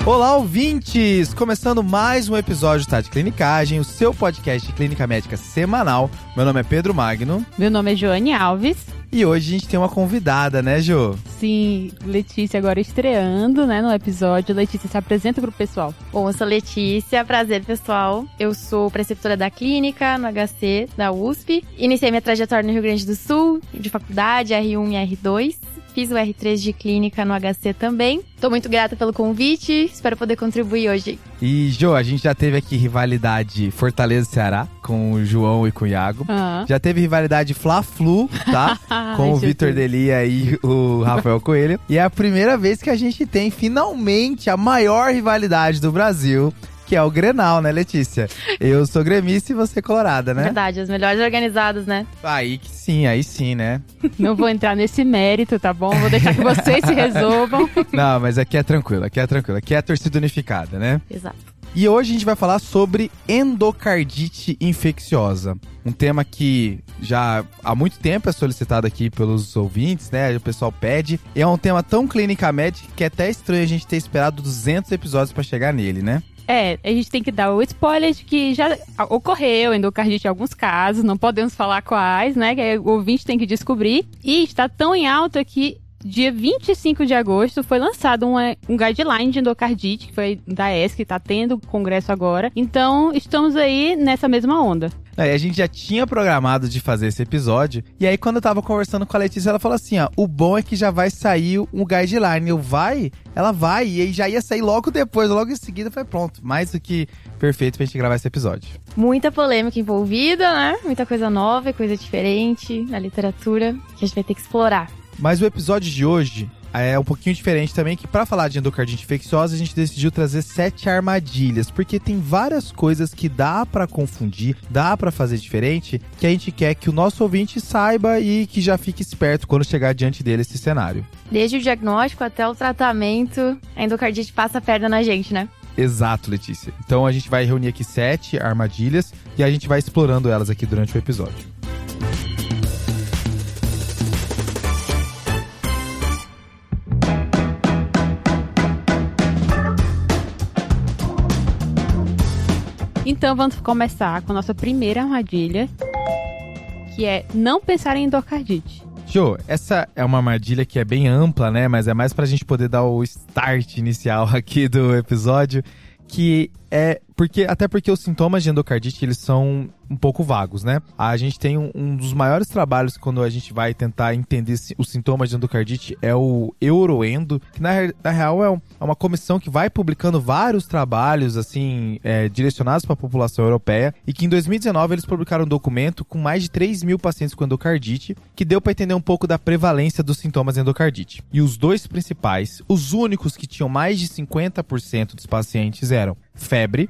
Olá, ouvintes! Começando mais um episódio de Clinicagem, o seu podcast de clínica médica semanal. Meu nome é Pedro Magno. Meu nome é Joane Alves. E hoje a gente tem uma convidada, né, Jo? Sim, Letícia agora estreando, né, no episódio. Letícia, se apresenta pro pessoal. Bom, eu sou Letícia, prazer, pessoal. Eu sou preceptora da clínica no HC da USP. Iniciei minha trajetória no Rio Grande do Sul, de faculdade, R1 e R2. Fiz o R3 de clínica no HC também. Tô muito grata pelo convite, espero poder contribuir hoje. E, Jo, a gente já teve aqui rivalidade Fortaleza-Ceará, com o João e com o Iago. Já teve rivalidade Fla-Flu, tá? Com o Vitor Delia e o Rafael Coelho. E é a primeira vez que a gente tem, finalmente, a maior rivalidade do Brasil, que é o Grenal, né, Letícia? Eu sou gremista e você colorada, né? Verdade, as melhores organizadas, né? Aí sim, né? Não vou entrar nesse mérito, tá bom? Vou deixar que vocês se resolvam. Não, mas aqui é tranquilo. Aqui é a torcida unificada, né? Exato. E hoje a gente vai falar sobre endocardite infecciosa. Um tema que já há muito tempo é solicitado aqui pelos ouvintes, né? O pessoal pede. E é um tema tão clínica médica que é até estranho a gente ter esperado 200 episódios pra chegar nele, né? A gente tem que dar o spoiler de que já ocorreu endocardite em alguns casos, não podemos falar quais, né? Que o ouvinte tem que descobrir. E está tão em alta que dia 25 de agosto foi lançado um guideline de endocardite, que foi da ESC, que está tendo congresso agora. Então, estamos aí nessa mesma onda. A gente já tinha programado de fazer esse episódio, e aí quando eu tava conversando com a Letícia, ela falou assim, ó, o bom é que já vai sair um guideline. Ela vai, e aí já ia sair logo depois, logo em seguida, foi pronto, mais do que perfeito pra gente gravar esse episódio. Muita polêmica envolvida, né? Muita coisa nova, coisa diferente na literatura, que a gente vai ter que explorar. Mas o episódio de hoje é um pouquinho diferente também, que pra falar de endocardite infecciosa, a gente decidiu trazer 7 armadilhas, porque tem várias coisas que dá pra confundir, dá pra fazer diferente, que a gente quer que o nosso ouvinte saiba e que já fique esperto quando chegar diante dele esse cenário. Desde o diagnóstico até o tratamento, a endocardite passa a perna na gente, né? Exato, Letícia. Então a gente vai reunir aqui 7 armadilhas e a gente vai explorando elas aqui durante o episódio. Então vamos começar com a nossa primeira armadilha, que é não pensar em endocardite. Jo, essa é uma armadilha que é bem ampla, né? Mas é mais pra gente poder dar o start inicial aqui do episódio, que é até porque os sintomas de endocardite, eles são um pouco vagos, né? A gente tem um dos maiores trabalhos quando a gente vai tentar entender os sintomas de endocardite é o Euroendo, que na real é uma comissão que vai publicando vários trabalhos, assim, direcionados para a população europeia, e que em 2019 eles publicaram um documento com mais de 3 mil pacientes com endocardite, que deu para entender um pouco da prevalência dos sintomas de endocardite. E os dois principais, os únicos que tinham mais de 50% dos pacientes eram febre,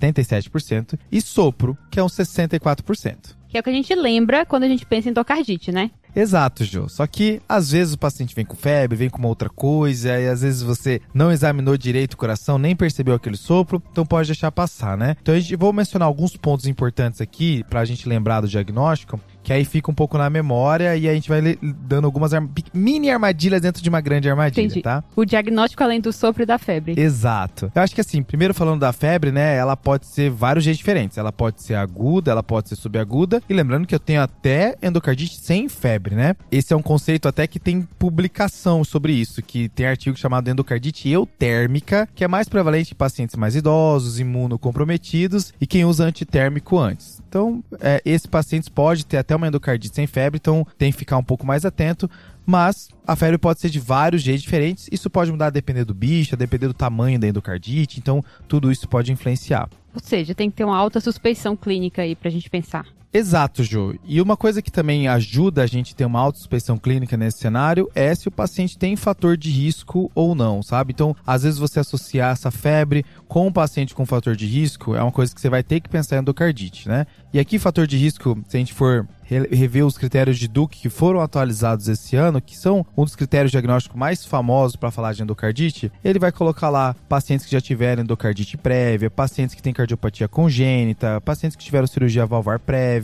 77%, e sopro, que é uns 64%. Que é o que a gente lembra quando a gente pensa em endocardite, né? Exato, Jo. Só que, às vezes, o paciente vem com febre, vem com uma outra coisa, e às vezes você não examinou direito o coração, nem percebeu aquele sopro, então pode deixar passar, né? Então, vou mencionar alguns pontos importantes aqui, pra gente lembrar do diagnóstico, que aí fica um pouco na memória e a gente vai dando algumas mini armadilhas dentro de uma grande armadilha. Entendi. Tá? O diagnóstico além do sopro e da febre. Exato. Eu acho que assim, primeiro falando da febre, né, ela pode ser vários jeitos diferentes. Ela pode ser aguda, ela pode ser subaguda. E lembrando que eu tenho até endocardite sem febre, né? Esse é um conceito até que tem publicação sobre isso, que tem artigo chamado endocardite eutérmica, que é mais prevalente em pacientes mais idosos, imunocomprometidos e quem usa antitérmico antes. Então, esses pacientes podem ter até uma endocardite sem febre, então tem que ficar um pouco mais atento. Mas a febre pode ser de vários jeitos diferentes. Isso pode mudar a depender do bicho, a depender do tamanho da endocardite. Então, tudo isso pode influenciar. Ou seja, tem que ter uma alta suspeição clínica aí pra gente pensar. Exato, Jo. E uma coisa que também ajuda a gente a ter uma autosuspeição clínica nesse cenário é se o paciente tem fator de risco ou não, sabe? Então, às vezes você associar essa febre com um paciente com fator de risco é uma coisa que você vai ter que pensar em endocardite, né? E aqui, fator de risco, se a gente for rever os critérios de Duke que foram atualizados esse ano, que são um dos critérios diagnósticos mais famosos para falar de endocardite, ele vai colocar lá pacientes que já tiveram endocardite prévia, pacientes que têm cardiopatia congênita, pacientes que tiveram cirurgia valvar prévia,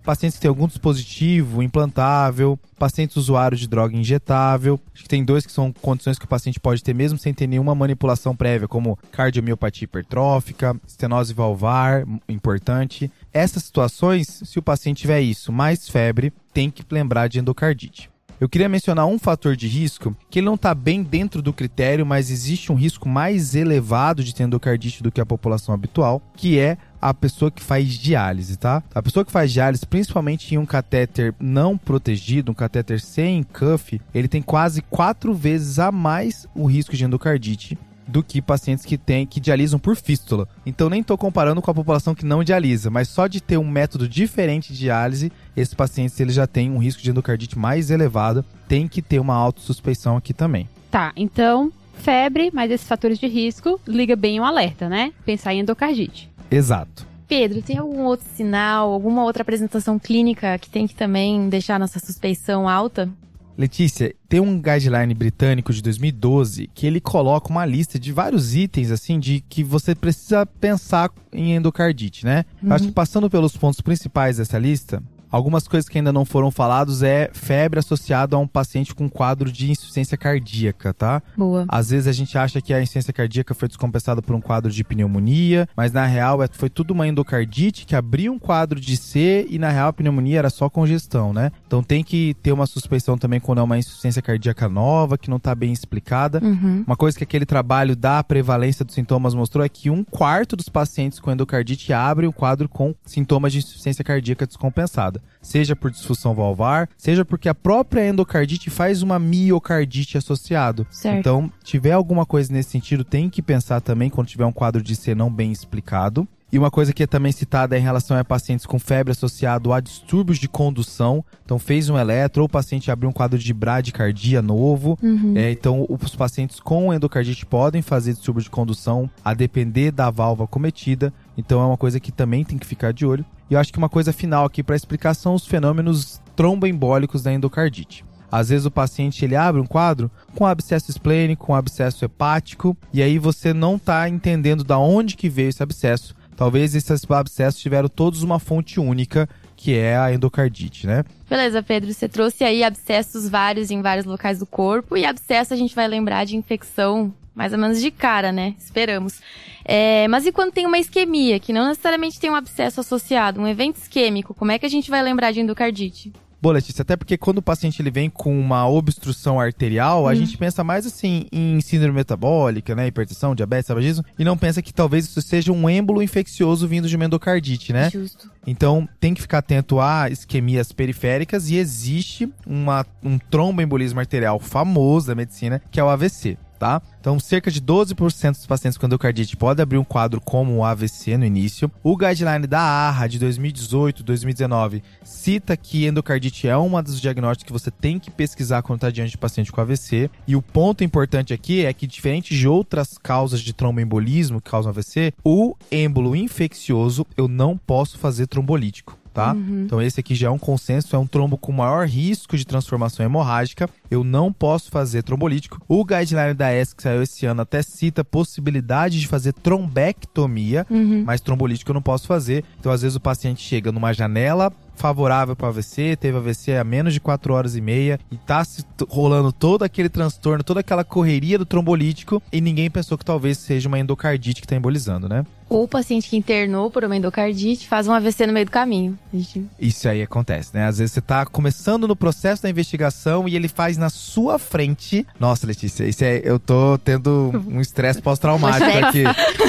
pacientes que têm algum dispositivo implantável, pacientes usuários de droga injetável. Acho que tem 2 que são condições que o paciente pode ter mesmo sem ter nenhuma manipulação prévia, como cardiomiopatia hipertrófica, estenose valvar, importante. Essas situações, se o paciente tiver isso, mais febre, tem que lembrar de endocardite. Eu queria mencionar um fator de risco, que ele não está bem dentro do critério, mas existe um risco mais elevado de ter endocardite do que a população habitual, que é a pessoa que faz diálise, tá? A pessoa que faz diálise, principalmente em um catéter não protegido, um catéter sem cuff, ele tem quase 4 vezes a mais o risco de endocardite do que pacientes que dialisam por fístula. Então nem estou comparando com a população que não dialisa, mas só de ter um método diferente de diálise, esses pacientes eles já têm um risco de endocardite mais elevado, tem que ter uma autossuspeição aqui também. Tá, então febre, mas esses fatores de risco, liga bem o alerta, né? Pensar em endocardite. Exato. Pedro, tem algum outro sinal, alguma outra apresentação clínica que tem que também deixar nossa suspeição alta? Letícia, tem um guideline britânico de 2012 que ele coloca uma lista de vários itens, assim, de que você precisa pensar em endocardite, né? Eu acho que passando pelos pontos principais dessa lista, algumas coisas que ainda não foram faladas é febre associada a um paciente com quadro de insuficiência cardíaca, tá? Boa. Às vezes a gente acha que a insuficiência cardíaca foi descompensada por um quadro de pneumonia, mas na real foi tudo uma endocardite que abriu um quadro de C e na real a pneumonia era só congestão, né? Então tem que ter uma suspeição também quando é uma insuficiência cardíaca nova, que não tá bem explicada. Uma coisa que aquele trabalho da prevalência dos sintomas mostrou é que 1/4 dos pacientes com endocardite abrem o quadro com sintomas de insuficiência cardíaca descompensada. Seja por disfunção valvar, seja porque a própria endocardite faz uma miocardite associado. Certo. Então, tiver alguma coisa nesse sentido, tem que pensar também quando tiver um quadro de C não bem explicado. E uma coisa que é também citada em relação a pacientes com febre associado a distúrbios de condução. Então, fez um eletro, ou o paciente abriu um quadro de bradicardia novo. Então, os pacientes com endocardite podem fazer distúrbio de condução a depender da válvula acometida. Então, é uma coisa que também tem que ficar de olho. E eu acho que uma coisa final aqui para explicar são os fenômenos tromboembólicos da endocardite. Às vezes o paciente ele abre um quadro com abscesso esplênico, com abscesso hepático, e aí você não está entendendo de onde que veio esse abscesso. Talvez esses abscessos tiveram todos uma fonte única, que é a endocardite, né? Beleza, Pedro, você trouxe aí abscessos vários em vários locais do corpo, e abscesso a gente vai lembrar de infecção mais ou menos de cara, né? Esperamos. Mas e quando tem uma isquemia, que não necessariamente tem um abscesso associado, um evento isquêmico, como é que a gente vai lembrar de endocardite? Bom, Letícia, até porque quando o paciente ele vem com uma obstrução arterial, a gente pensa mais assim em síndrome metabólica, né? Hipertensão, diabetes, tabagismo, e não pensa que talvez isso seja um êmbolo infeccioso vindo de uma endocardite, né? Justo. Então, tem que ficar atento a isquemias periféricas e existe um tromboembolismo arterial famoso da medicina, que é o AVC. Tá? Então, cerca de 12% dos pacientes com endocardite podem abrir um quadro como um AVC no início. O guideline da AHA de 2018, 2019 cita que endocardite é um dos diagnósticos que você tem que pesquisar quando está diante de paciente com AVC. E o ponto importante aqui é que, diferente de outras causas de tromboembolismo que causam AVC, o êmbolo infeccioso eu não posso fazer trombolítico. Tá? Então esse aqui já é um consenso, é um trombo com maior risco de transformação hemorrágica, eu não posso fazer trombolítico. O guideline da ESC que saiu esse ano até cita a possibilidade de fazer trombectomia, mas trombolítico eu não posso fazer. Então às vezes o paciente chega numa janela favorável para AVC, teve AVC há menos de 4 horas e meia e tá rolando todo aquele transtorno, toda aquela correria do trombolítico e ninguém pensou que talvez seja uma endocardite que tá embolizando, né? Ou o paciente que internou por uma endocardite faz um AVC no meio do caminho. Isso aí acontece, né? Às vezes você tá começando no processo da investigação e ele faz na sua frente. Nossa, Letícia, eu tô tendo um estresse pós-traumático aqui.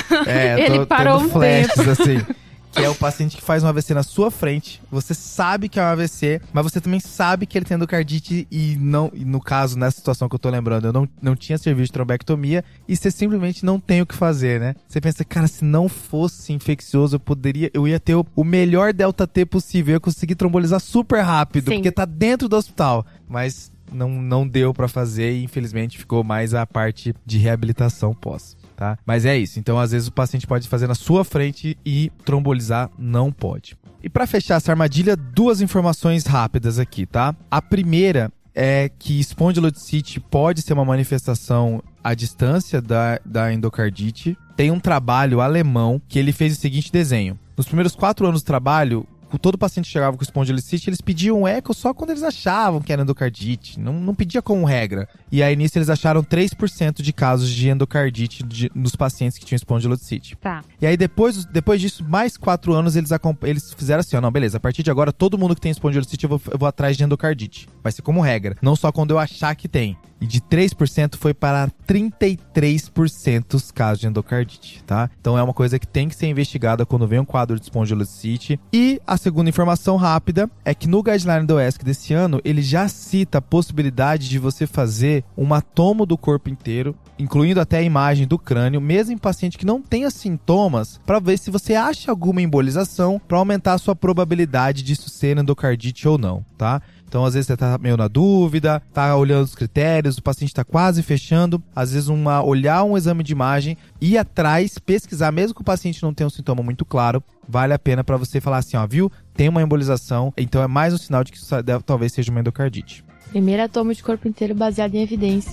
Ele parou tendo flashes, assim. Que é o paciente que faz um AVC na sua frente, você sabe que é um AVC, mas você também sabe que ele tem endocardite e no caso, nessa situação que eu tô lembrando, eu não tinha serviço de trombectomia e você simplesmente não tem o que fazer, né? Você pensa, cara, se não fosse infeccioso, eu ia ter o melhor delta-T possível, eu ia conseguir trombolizar super rápido, porque tá dentro do hospital, mas não deu pra fazer e infelizmente ficou mais a parte de reabilitação pós. Tá? Mas é isso, então às vezes o paciente pode fazer na sua frente e trombolizar não pode. E para fechar essa armadilha, 2 informações rápidas aqui, tá? A primeira é que espondilodicite pode ser uma manifestação à distância da endocardite. Tem um trabalho alemão que ele fez o seguinte desenho. Nos primeiros 4 anos do trabalho, todo paciente chegava com espondilolicite, eles pediam eco só quando eles achavam que era endocardite. Não pedia como regra. E aí, nisso, eles acharam 3% de casos de endocardite nos pacientes que tinham espondilolicite. Tá. E aí, depois disso, mais 4 anos, eles fizeram assim, ó, não, beleza, a partir de agora, todo mundo que tem espondilolicite, eu vou atrás de endocardite. Vai ser como regra. Não só quando eu achar que tem. E de 3% foi para 33% os casos de endocardite, tá? Então é uma coisa que tem que ser investigada quando vem um quadro de espondilolicite. E a segunda informação rápida é que no guideline do ESC desse ano, ele já cita a possibilidade de você fazer uma tomo do corpo inteiro, incluindo até a imagem do crânio, mesmo em paciente que não tenha sintomas, para ver se você acha alguma embolização, para aumentar a sua probabilidade disso ser endocardite ou não, tá? Então, às vezes, você tá meio na dúvida, tá olhando os critérios, o paciente tá quase fechando. Às vezes, olhar um exame de imagem, ir atrás, pesquisar, mesmo que o paciente não tenha um sintoma muito claro, vale a pena para você falar assim, ó, viu? Tem uma embolização, então é mais um sinal de que isso talvez seja uma endocardite. Primeira toma de corpo inteiro baseada em evidência.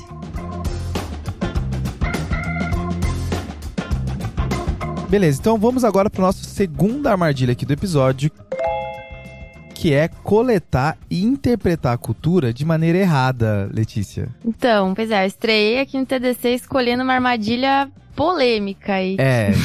Beleza, então vamos agora para nossa segunda armadilha aqui do episódio, que é coletar e interpretar a cultura de maneira errada, Letícia. Então, pois é, eu estreiei aqui no TDC escolhendo uma armadilha polêmica aí.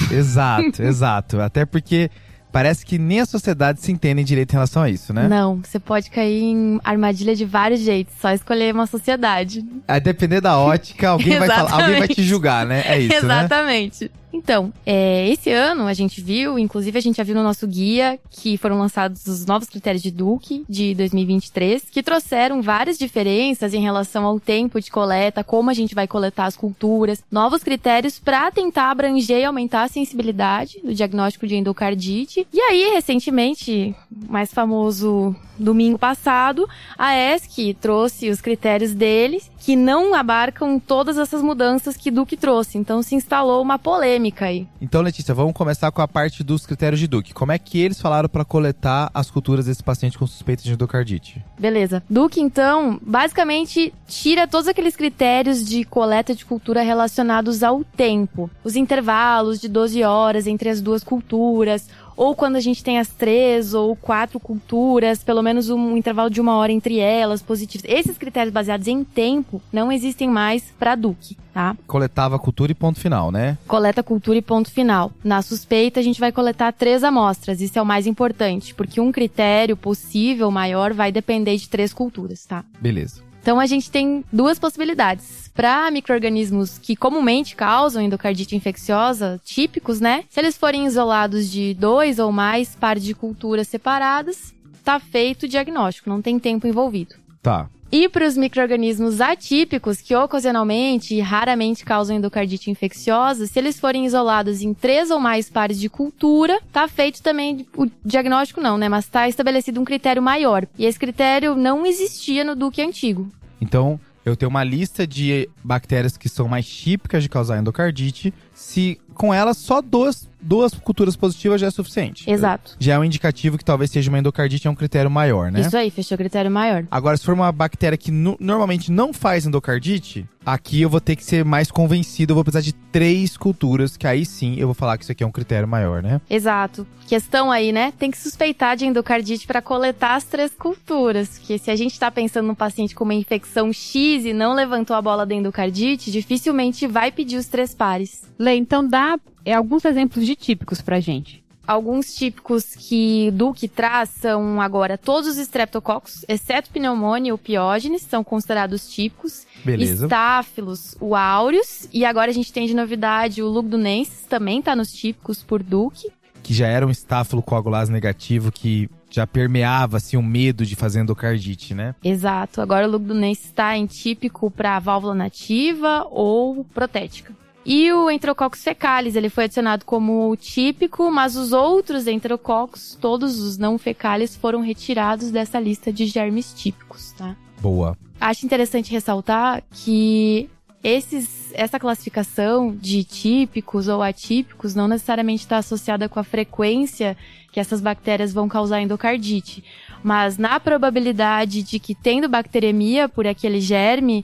Exato. Até porque parece que nem a sociedade se entende direito em relação a isso, né? Não, você pode cair em armadilha de vários jeitos, só escolher uma sociedade. A depender da ótica, alguém vai falar, alguém vai te julgar, né? É isso, Exatamente. Né? Então, esse ano a gente viu, inclusive a gente já viu no nosso guia, que foram lançados os novos critérios de Duke de 2023, que trouxeram várias diferenças em relação ao tempo de coleta, como a gente vai coletar as culturas, novos critérios para tentar abranger e aumentar a sensibilidade do diagnóstico de endocardite. E aí, recentemente, mais famoso domingo passado, a ESC trouxe os critérios deles, que não abarcam todas essas mudanças que Duke trouxe. Então se instalou uma polêmica aí. Então, Letícia, vamos começar com a parte dos critérios de Duke. Como é que eles falaram para coletar as culturas desse paciente com suspeita de endocardite? Beleza. Duke, então, basicamente tira todos aqueles critérios de coleta de cultura relacionados ao tempo. Os intervalos de 12 horas entre as duas culturas, ou quando a gente tem as 3 ou 4 culturas, pelo menos um intervalo de 1 hora entre elas, positivos. Esses critérios baseados em tempo não existem mais para Duke, tá? Coletava a cultura e ponto final, né? Coleta cultura e ponto final. Na suspeita, a gente vai coletar 3 amostras, isso é o mais importante, porque um critério possível maior vai depender de 3 culturas, tá? Beleza. Então, a gente tem 2 possibilidades. Para micro-organismos que comumente causam endocardite infecciosa, típicos, né? Se eles forem isolados de 2 ou mais pares de culturas separadas, tá feito o diagnóstico, não tem tempo envolvido. Tá. E para os micro-organismos atípicos, que ocasionalmente e raramente causam endocardite infecciosa, se eles forem isolados em 3 ou mais pares de cultura, tá feito também o diagnóstico não, né? Mas tá estabelecido um critério maior. E esse critério não existia no Duke antigo. Então, eu tenho uma lista de bactérias que são mais típicas de causar endocardite. Se com elas só duas culturas positivas já é suficiente. Exato. Já é um indicativo que talvez seja uma endocardite, é um critério maior, né? Isso aí, fechou o critério maior. Agora, se for uma bactéria que normalmente não faz endocardite, aqui eu vou ter que ser mais convencido, eu vou precisar de 3 culturas, que aí sim eu vou falar que isso aqui é um critério maior, né? Exato. Questão aí, né? Tem que suspeitar de endocardite para coletar as 3 culturas. Porque se a gente tá pensando num paciente com uma infecção X e não levantou a bola da endocardite, dificilmente vai pedir os 3 pares. Lê, então dá alguns exemplos de típicos pra gente. Alguns típicos que Duke traz são agora todos os streptococcus, exceto pneumonia ou piógenes, são considerados típicos. Beleza. Staphylos, o aureus, e agora a gente tem de novidade o lugdunensis, também tá nos típicos por Duke. Que já era um estáfilo coagulase negativo que já permeava assim, o medo de fazer endocardite, né? Exato. Agora o lugdunensis está em típico para válvula nativa ou protética. E o Enterococcus fecalis, ele foi adicionado como típico, mas os outros enterococos, todos os não fecales, foram retirados dessa lista de germes típicos, tá? Boa. Acho interessante ressaltar que essa classificação de típicos ou atípicos não necessariamente está associada com a frequência que essas bactérias vão causar endocardite, mas na probabilidade de que tendo bacteremia por aquele germe,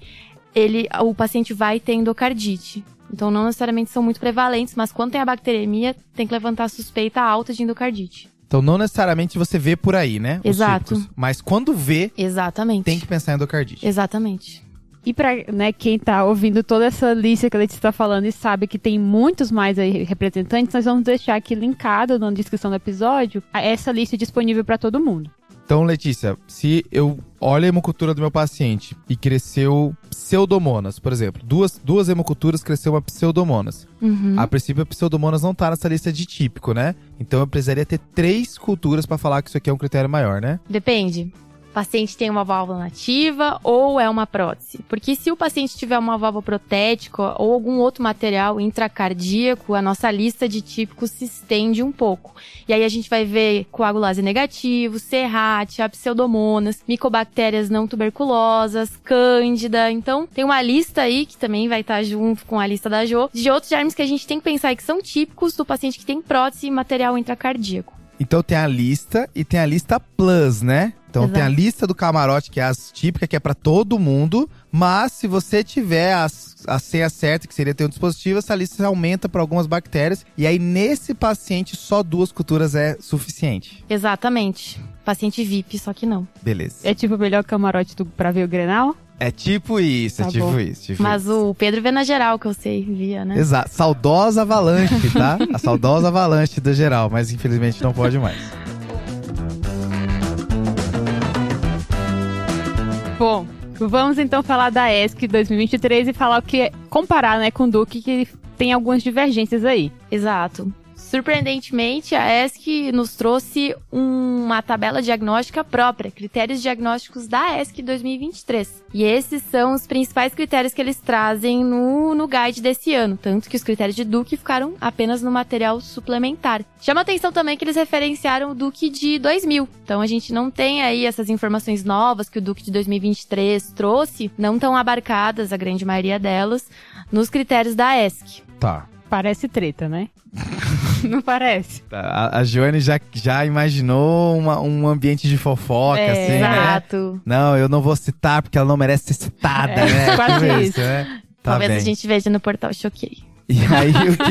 o paciente vai ter endocardite. Então não necessariamente são muito prevalentes, mas quando tem a bacteremia, tem que levantar a suspeita alta de endocardite. Então não necessariamente você vê por aí, né? Os Exato. típicos. Mas quando vê, Exatamente. tem que pensar em endocardite. Exatamente. E pra quem tá ouvindo toda essa lista que a Letícia tá falando e sabe que tem muitos mais aí representantes, nós vamos deixar aqui linkado na descrição do episódio essa lista disponível para todo mundo. Então, Letícia, se eu olho a hemocultura do meu paciente e cresceu pseudomonas, por exemplo, duas hemoculturas cresceu uma pseudomonas. A princípio, a pseudomonas não tá nessa lista de típico, né? Então, eu precisaria ter 3 culturas para falar que isso aqui é um critério maior, né? Depende. O paciente tem uma válvula nativa ou é uma prótese? Porque se o paciente tiver uma válvula protética ou algum outro material intracardíaco, a nossa lista de típicos se estende um pouco. E aí a gente vai ver coagulase negativo, serrátia, pseudomonas, micobactérias não tuberculosas, cândida. Então, tem uma lista aí, que também vai estar junto com a lista da Jo, de outros germes que a gente tem que pensar que são típicos do paciente que tem prótese e material intracardíaco. Então tem a lista e tem a lista plus, né? Então Exato. tem a lista do camarote, que é as típicas, que é pra todo mundo. Mas se você tiver a senha certa, que seria ter um dispositivo, essa lista aumenta para algumas bactérias. E aí nesse paciente só 2 culturas é suficiente. Exatamente. Paciente VIP, só que não. Beleza. É tipo o melhor camarote pra ver o Grenal? É tipo isso, Tá bom. Mas o Pedro vê na geral, que eu sei, via, né? Exato. Saudosa Avalanche, tá? A saudosa Avalanche da geral, mas infelizmente não pode mais. Bom, vamos então falar da ESC 2023 e falar comparar, né, com o Duke, que tem algumas divergências aí. Exato. Surpreendentemente, a ESC nos trouxe uma tabela diagnóstica própria, critérios diagnósticos da ESC 2023. E esses são os principais critérios que eles trazem no guide desse ano, tanto que os critérios de Duke ficaram apenas no material suplementar. Chama atenção também que eles referenciaram o Duke de 2000, então a gente não tem aí essas informações novas que o Duke de 2023 trouxe, não estão abarcadas, a grande maioria delas, nos critérios da ESC. Tá. Parece treta, né? Não parece? A Joane já imaginou um ambiente de fofoca, assim, né? Exato. Não, eu não vou citar porque ela não merece ser citada, né? Quase Tipo isso. né? Tá Talvez bem. a gente veja no portal Choquei. E aí,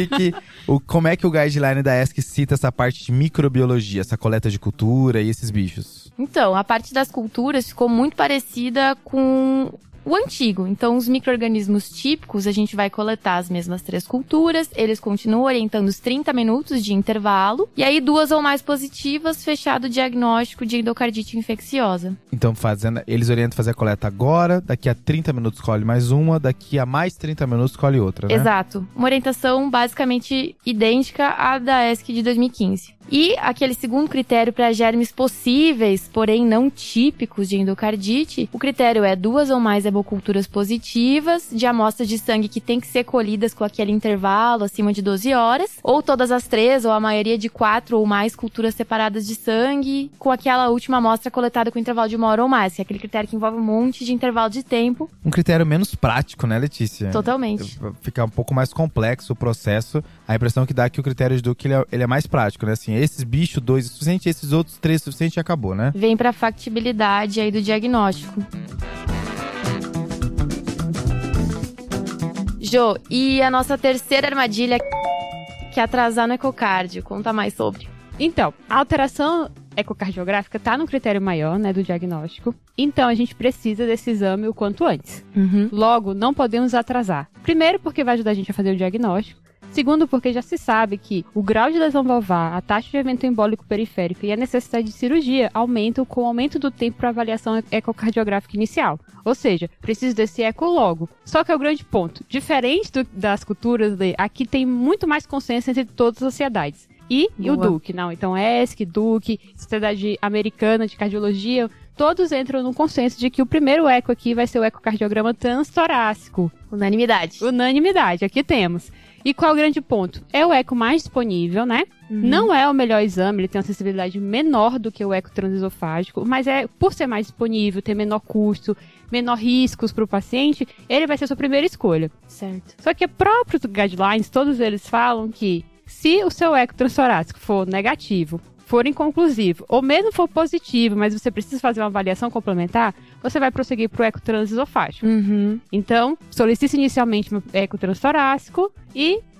como é que o guideline da ESC cita essa parte de microbiologia, essa coleta de cultura e esses bichos? Então, a parte das culturas ficou muito parecida com o antigo. Então, os micro-organismos típicos, a gente vai coletar as mesmas 3 culturas, eles continuam orientando os 30 minutos de intervalo, e aí 2 ou mais positivas, fechado o diagnóstico de endocardite infecciosa. Então, eles orientam fazer a coleta agora, daqui a 30 minutos escolhe mais uma, daqui a mais 30 minutos escolhe outra, né? Exato. Uma orientação basicamente idêntica à da ESC de 2015. E aquele segundo critério para germes possíveis, porém não típicos de endocardite, o critério é 2 ou mais hemoculturas positivas de amostras de sangue que tem que ser colhidas com aquele intervalo acima de 12 horas, ou todas as 3 ou a maioria de 4 ou mais culturas separadas de sangue com aquela última amostra coletada com intervalo de 1 hora ou mais, que é aquele critério que envolve um monte de intervalo de tempo. Um critério menos prático, né, Letícia? Totalmente. Fica um pouco mais complexo o processo. A impressão que dá é que o critério de Duke ele é mais prático, né? Assim, esses bichos, 2 é suficiente, esses outros 3 é suficiente e acabou, né? Vem pra factibilidade aí do diagnóstico. Jo, e a nossa terceira armadilha, que é atrasar no ecocardio. Conta mais sobre. Então, a alteração ecocardiográfica tá no critério maior, né, do diagnóstico. Então, a gente precisa desse exame o quanto antes. Logo, não podemos atrasar. Primeiro, porque vai ajudar a gente a fazer o diagnóstico. Segundo, porque já se sabe que o grau de lesão valvar, a taxa de evento embólico periférico e a necessidade de cirurgia aumentam com o aumento do tempo para avaliação ecocardiográfica inicial. Ou seja, preciso desse eco logo. Só que é o grande ponto. Diferente das culturas, aqui tem muito mais consenso entre todas as sociedades. E o Duke, não. Então, ESC, Duke, Sociedade Americana de Cardiologia, todos entram no consenso de que o primeiro eco aqui vai ser o ecocardiograma transtorácico. Unanimidade, aqui temos. E qual é o grande ponto? É o eco mais disponível, né? Não é o melhor exame, ele tem uma sensibilidade menor do que o eco transesofágico, mas por ser mais disponível, ter menor custo, menor riscos para o paciente, ele vai ser a sua primeira escolha. Certo. Só que próprios guidelines, todos eles falam que se o seu eco transtorácico for negativo, for inconclusivo, ou mesmo for positivo, mas você precisa fazer uma avaliação complementar, você vai prosseguir para o eco transesofágico. Então, solicite inicialmente um eco transtorácico e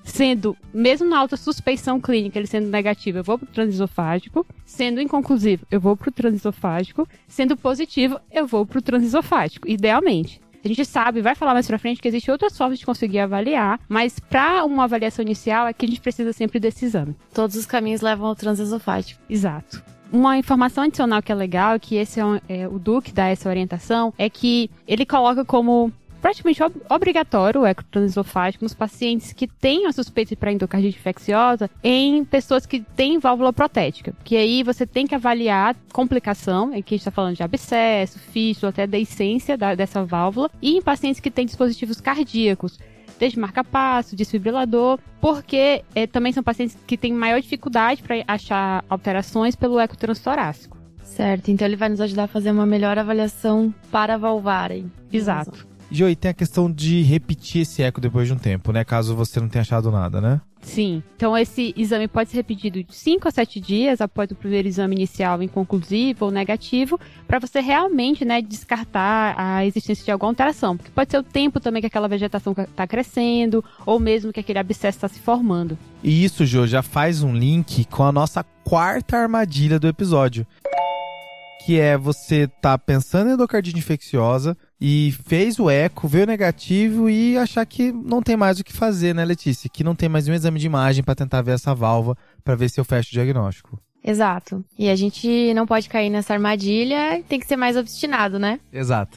Sendo, mesmo na alta suspeição clínica, ele sendo negativo, eu vou pro transesofágico. Sendo inconclusivo, eu vou pro transesofágico. Sendo positivo, eu vou pro transesofágico, idealmente. A gente sabe, vai falar mais pra frente, que existem outras formas de conseguir avaliar, mas pra uma avaliação inicial é que a gente precisa sempre desse exame. Todos os caminhos levam ao transesofágico. Exato. Uma informação adicional que é legal, que esse o Duque dá essa orientação, é que ele coloca como praticamente obrigatório o eco transesofágico nos pacientes que têm a suspeita para endocardite infecciosa em pessoas que têm válvula protética. Que aí você tem que avaliar complicação, aqui a gente está falando de abscesso, fístula, até deiscência dessa válvula, e em pacientes que têm dispositivos cardíacos, desde marca-passo, desfibrilador, porque também são pacientes que têm maior dificuldade para achar alterações pelo eco transtorácico. Certo, então ele vai nos ajudar a fazer uma melhor avaliação paravalvar aí. Exato. Jo, e tem a questão de repetir esse eco depois de um tempo, né? Caso você não tenha achado nada, né? Sim. Então esse exame pode ser repetido de 5 a 7 dias após o primeiro exame inicial inconclusivo ou negativo, para você realmente, né, descartar a existência de alguma alteração. Porque pode ser o tempo também que aquela vegetação está crescendo, ou mesmo que aquele abscesso está se formando. E isso, Jo, já faz um link com a nossa 4ª armadilha do episódio. Que é você tá pensando em endocardite infecciosa e fez o eco, veio negativo e achar que não tem mais o que fazer, né, Letícia? Que não tem mais um exame de imagem para tentar ver essa válvula, para ver se eu fecho o diagnóstico. Exato. E a gente não pode cair nessa armadilha, tem que ser mais obstinado, né? Exato.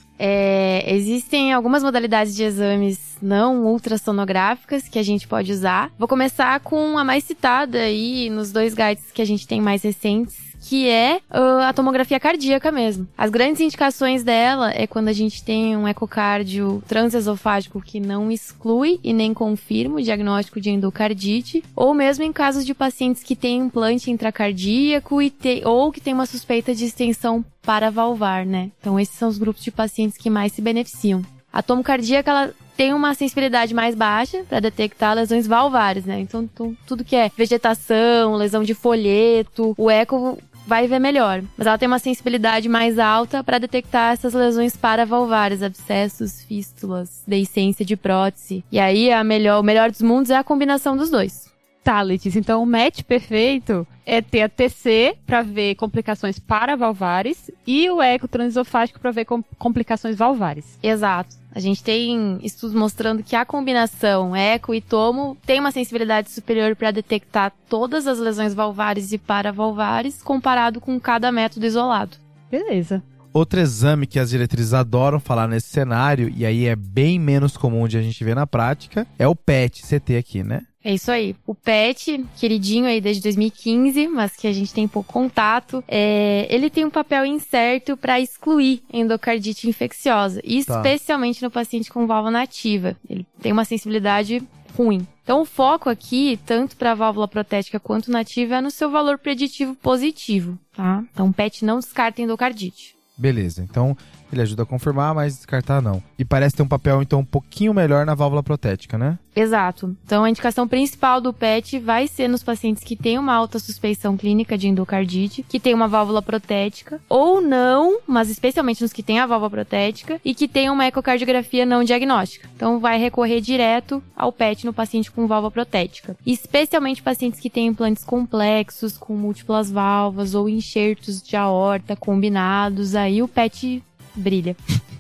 Existem algumas modalidades de exames não ultrassonográficas que a gente pode usar. Vou começar com a mais citada aí nos 2 guides que a gente tem mais recentes, que é a tomografia cardíaca mesmo. As grandes indicações dela é quando a gente tem um ecocardio transesofágico que não exclui e nem confirma o diagnóstico de endocardite, ou mesmo em casos de pacientes que têm implante intracardíaco ou que tem uma suspeita de extensão paravalvar, né? Então esses são os grupos de pacientes que mais se beneficiam. A tomocardíaca, ela tem uma sensibilidade mais baixa para detectar lesões valvares, né? Então tudo que é vegetação, lesão de folheto, o eco vai ver melhor. Mas ela tem uma sensibilidade mais alta para detectar essas lesões paravalvares, abscessos, fístulas, deiscência de prótese. E aí o melhor dos mundos é a combinação dos dois. Tá, Letícia, então o match perfeito é ter a TC para ver complicações paravalvares e o eco transesofágico para ver complicações valvares. Exato. A gente tem estudos mostrando que a combinação eco e tomo tem uma sensibilidade superior para detectar todas as lesões valvares e paravalvares comparado com cada método isolado. Beleza. Outro exame que as diretrizes adoram falar nesse cenário, e aí é bem menos comum de a gente ver na prática, é o PET-CT aqui, né? É isso aí. O PET, queridinho aí desde 2015, mas que a gente tem pouco contato, ele tem um papel incerto para excluir endocardite infecciosa, especialmente no paciente com válvula nativa. Ele tem uma sensibilidade ruim. Então o foco aqui, tanto para a válvula protética quanto nativa, é no seu valor preditivo positivo, tá? Então o PET não descarta endocardite. Beleza, então ele ajuda a confirmar, mas descartar não. E parece ter um papel, então, um pouquinho melhor na válvula protética, né? Exato. Então, a indicação principal do PET vai ser nos pacientes que têm uma alta suspeição clínica de endocardite, que tem uma válvula protética, ou não, mas especialmente nos que têm a válvula protética, e que têm uma ecocardiografia não diagnóstica. Então, vai recorrer direto ao PET no paciente com válvula protética. Especialmente pacientes que têm implantes complexos, com múltiplas válvulas, ou enxertos de aorta combinados, aí o PET brilha.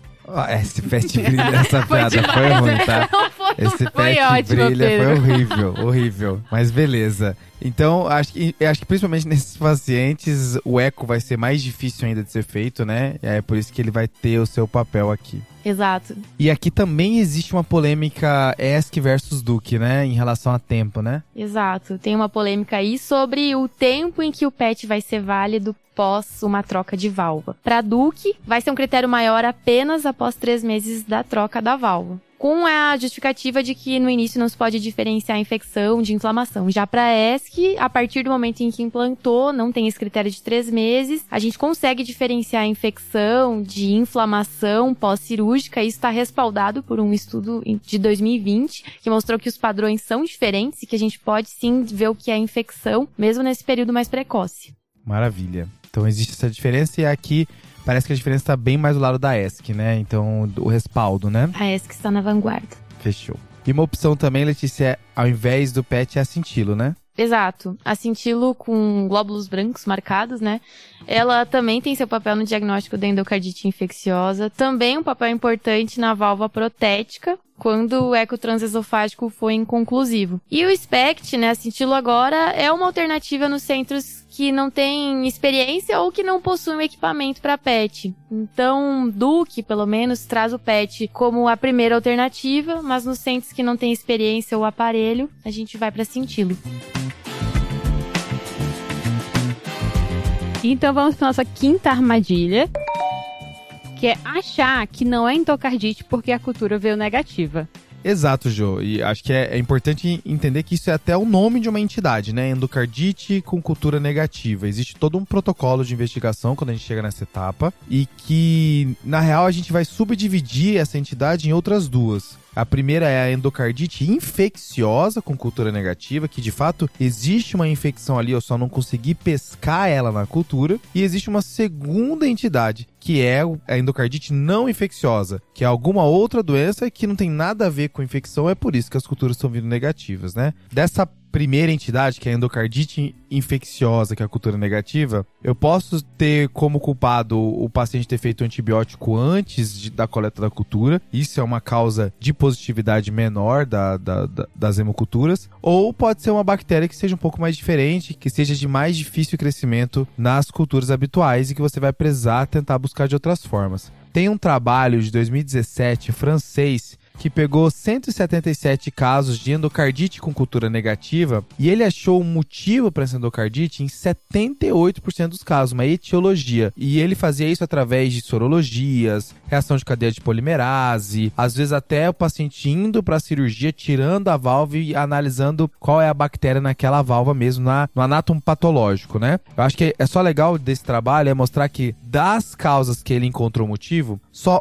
Esse PET brilha, essa piada foi ruim, tá? Esse PET brilha foi horrível. Mas beleza. Então, acho que principalmente nesses pacientes, o eco vai ser mais difícil ainda de ser feito, né? É por isso que ele vai ter o seu papel aqui. Exato. E aqui também existe uma polêmica ESC versus Duque, né? Em relação a tempo, né? Exato. Tem uma polêmica aí sobre o tempo em que o PET vai ser válido após uma troca de válvula. Para Duque, vai ser um critério maior apenas após 3 meses da troca da válvula, com a justificativa de que no início não se pode diferenciar infecção de inflamação. Já para ESC, a partir do momento em que implantou, não tem esse critério de 3 meses, a gente consegue diferenciar a infecção de inflamação pós-cirúrgica. Isso está respaldado por um estudo de 2020, que mostrou que os padrões são diferentes e que a gente pode sim ver o que é infecção, mesmo nesse período mais precoce. Maravilha. Então existe essa diferença e aqui parece que a diferença está bem mais do lado da ESC, né? Então, o respaldo, né? A ESC está na vanguarda. Fechou. E uma opção também, Letícia, é, ao invés do PET, é a cintilo, né? Exato. A cintilo com glóbulos brancos marcados, né? Ela também tem seu papel no diagnóstico da endocardite infecciosa. Também um papel importante na válvula protética, quando o eco transesofágico foi inconclusivo. E o SPECT, né, a cintilo agora, é uma alternativa nos centros que não têm experiência ou que não possuem equipamento para PET. Então, Duke, pelo menos, traz o PET como a primeira alternativa, mas nos centros que não têm experiência ou aparelho, a gente vai para cintilo. Então vamos para nossa quinta armadilha, que é achar que não é endocardite porque a cultura veio negativa. Exato, Jô. E acho que é importante entender que isso é até o nome de uma entidade, né? Endocardite com cultura negativa. Existe todo um protocolo de investigação quando a gente chega nessa etapa e que, na real, a gente vai subdividir essa entidade em outras duas. A primeira é a endocardite infecciosa com cultura negativa, que de fato existe uma infecção ali, eu só não consegui pescar ela na cultura. E existe uma segunda entidade, que é a endocardite não infecciosa, que é alguma outra doença que não tem nada a ver com infecção, é por isso que as culturas estão vindo negativas, né? Dessa primeira entidade, que é a endocardite infecciosa, que é a cultura negativa, eu posso ter como culpado o paciente ter feito antibiótico antes da coleta da cultura. Isso é uma causa de positividade menor das hemoculturas. Ou pode ser uma bactéria que seja um pouco mais diferente, que seja de mais difícil crescimento nas culturas habituais e que você vai precisar tentar buscar de outras formas. Tem um trabalho de 2017 francês que pegou 177 casos de endocardite com cultura negativa e ele achou um motivo para essa endocardite em 78% dos casos, uma etiologia. E ele fazia isso através de sorologias, reação de cadeia de polimerase, às vezes até o paciente indo para a cirurgia, tirando a válvula e analisando qual é a bactéria naquela válvula mesmo, no anátomo patológico, né? Eu acho que é só legal desse trabalho é mostrar que das causas que ele encontrou motivo, só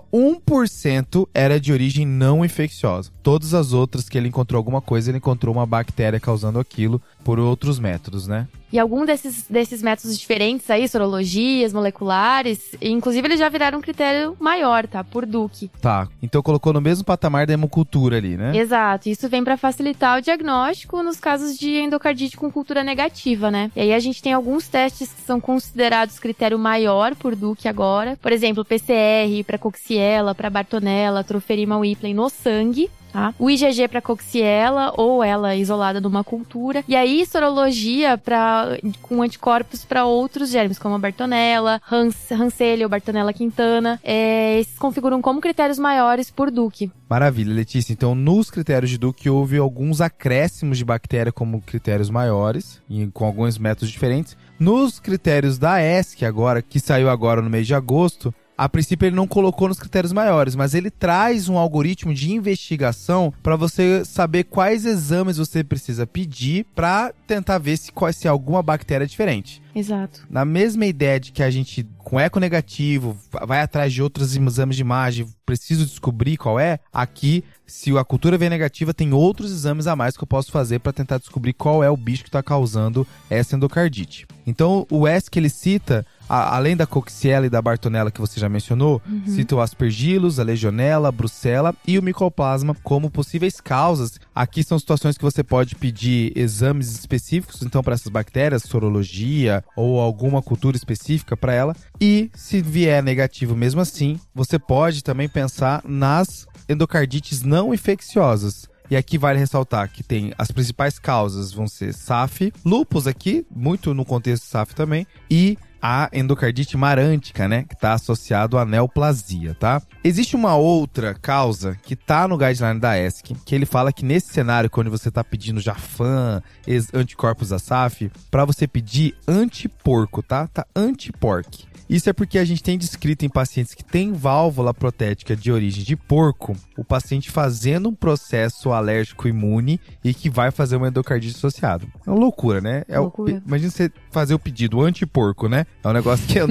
1% era de origem não infecciosa. Todas as outras que ele encontrou alguma coisa, ele encontrou uma bactéria causando aquilo por outros métodos, né? E algum desses métodos diferentes aí, sorologias, moleculares, inclusive eles já viraram um critério maior, tá? Por Duke. Tá, então colocou no mesmo patamar da hemocultura ali, né? Exato, isso vem pra facilitar o diagnóstico nos casos de endocardite com cultura negativa, né? E aí a gente tem alguns testes que são considerados critério maior por Duke agora. Por exemplo, PCR pra Coxiella, pra Bartonella, Troferima Whipple no sangue. Tá? O IgG para Coxiella ou ela isolada numa cultura. E aí, sorologia com anticorpos para outros germes, como a Bartonella, Hansella ou Bartonella quintana. Esses configuram como critérios maiores por Duke. Maravilha, Letícia. Então, nos critérios de Duke, houve alguns acréscimos de bactéria como critérios maiores, e com alguns métodos diferentes. Nos critérios da ESC, agora, que saiu agora no mês de agosto, a princípio ele não colocou nos critérios maiores, mas ele traz um algoritmo de investigação para você saber quais exames você precisa pedir para tentar ver se alguma bactéria é diferente. Exato. Na mesma ideia de que a gente, com eco negativo, vai atrás de outros exames de imagem, preciso descobrir qual é, aqui, se a cultura vem negativa, tem outros exames a mais que eu posso fazer para tentar descobrir qual é o bicho que está causando essa endocardite. Então, o ESC que ele cita, além da Coxiella e da Bartonella que você já mencionou, cita o Aspergillus, a Legionella, a Brucella e o Mycoplasma como possíveis causas. Aqui são situações que você pode pedir exames específicos, então, para essas bactérias, sorologia ou alguma cultura específica para ela. E, se vier negativo mesmo assim, você pode também pensar nas endocardites não infecciosas. E aqui vale ressaltar que tem as principais causas vão ser SAF, lúpus aqui, muito no contexto SAF também, e a endocardite marântica, né, que está associado à neoplasia, tá? Existe uma outra causa que tá no guideline da ESC, que ele fala que nesse cenário, quando você tá pedindo Jafan, anticorpos da SAF, para você pedir antiporco, tá? Tá antiporc. Isso é porque a gente tem descrito em pacientes que têm válvula protética de origem de porco, o paciente fazendo um processo alérgico imune e que vai fazer uma endocardite associada. É uma loucura, né? Imagina você fazer o pedido anti-porco, né? É um negócio que eu